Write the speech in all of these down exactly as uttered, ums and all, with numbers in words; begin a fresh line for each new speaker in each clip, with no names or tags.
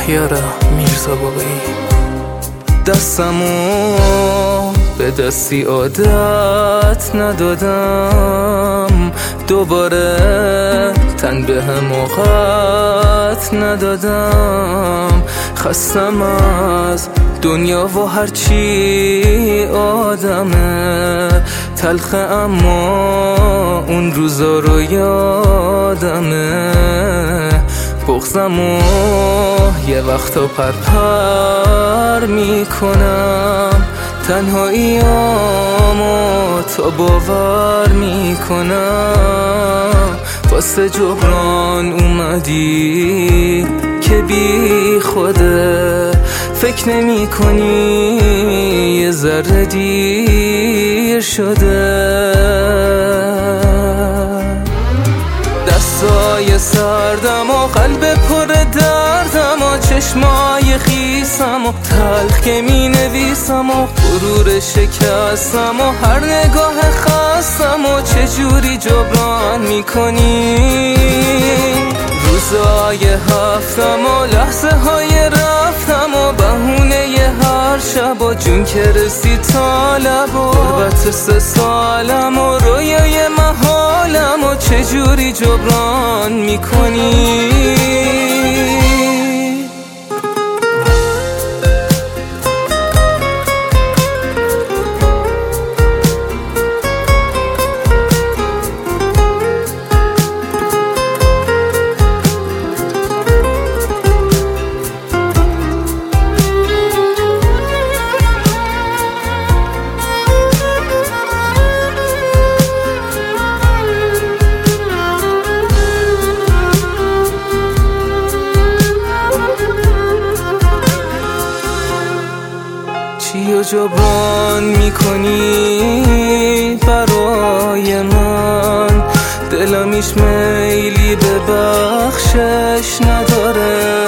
مهیار میرزا بابایی. دستمو به دستی عادت ندادم، دوباره تن به هم اوقات ندادم. خستم از دنیا و هرچی آدمه تلخه، اما اون روزا رو یادمه. بغضمو یه وقتا پرپر میکنم، تنهاییامو تا باور میکنم. واسه جبران اومدی که بی خوده، فکر نمی کنی یه ذره دیر شده. دستای سردم و قلب پر دردم و چشمای خیسم و تلخ که می نویسم و غرور شکستم و هر نگاه خستم و چجوری جبران می کنی. روزای هفتم و لحظه های رفتم و بهونه ی هر شب و جون که رسی تا لب و غربت سه سالم و رویای محالم و چجوری جبران میکنی. چیو جبران میکنی برای من؟ دلم هیچ میلی به بخشش نداره.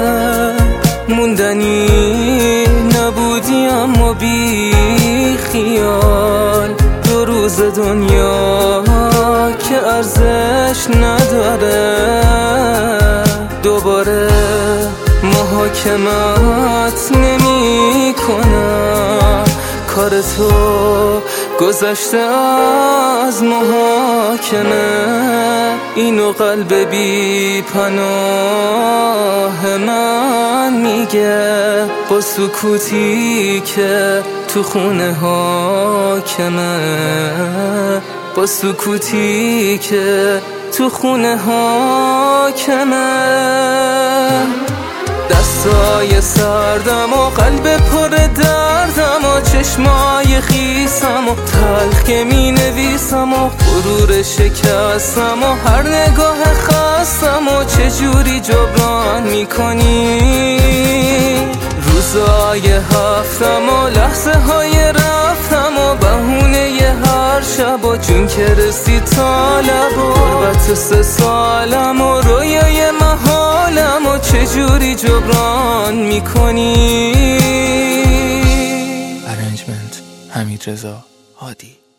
موندنی نبودی اما بی خیال، دو روز دنیا که ارزش نداره. دوباره محاکمت نمی کنم، کار تو گذشته از محاکمه. اینو قلب بی پناه من میگه با سکوتی که تو خونه حاکمه. با سکوتی که تو خونه حاکمه. دستای سردم و قلب پر دردم و چشمای خیسم و تلخ که می نویسم و غرور شکستم و هر نگاه خستم و چجوری جبران می کنی. روزای هفتم و لحظه های رفتم و بهونه ی هر شب و جون که رسی تا لب و غربت سه سالم و رویای محالم و چجوری جبران میکنی.
ارنجمنت حمیدرضا هادی.